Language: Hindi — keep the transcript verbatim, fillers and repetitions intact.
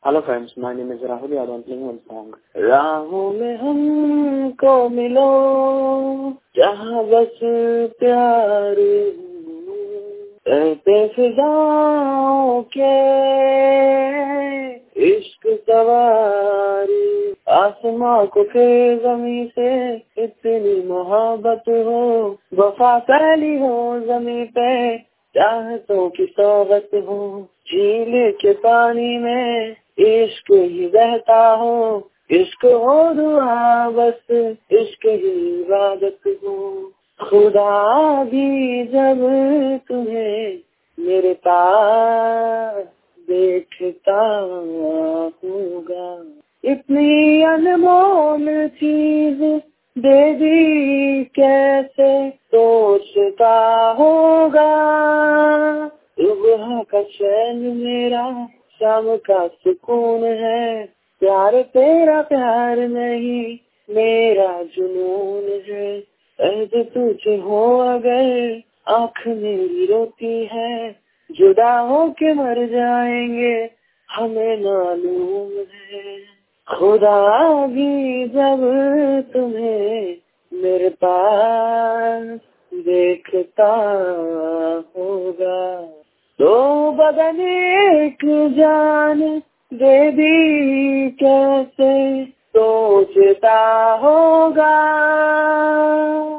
Hello friends, my name is Rahul Yadav. I'm playing one song. राहों में हमको मिलो जहाँ बस प्यार रहते फिजाओं के इश्क सवारी आसमां को फिर जमी से इतनी मोहब्बत हो वफा फैली हो जमी पे चाहतों की सोबत हो झील के पानी में इश्क ही बहता हो इश्क हो दुआ बस इश्क ही इबादत हो खुदा भी जब तुम्हें मेरे पास देखता होगा इतनी अनमोल चीज दे दी कैसे सोचता होगा सुबह का चैन मेरा शाम का सुकून है प्यार तेरा प्यार नहीं मेरा जुनून है ऐद तुझे हो अगर आँख मेरी रोती है जुदा हो के मर जाएंगे हमें मालूम है खुदा भी जब तुम्हें मेरे पास देखता होगा तो बदन एक जान दे दी कैसे सोचता होगा।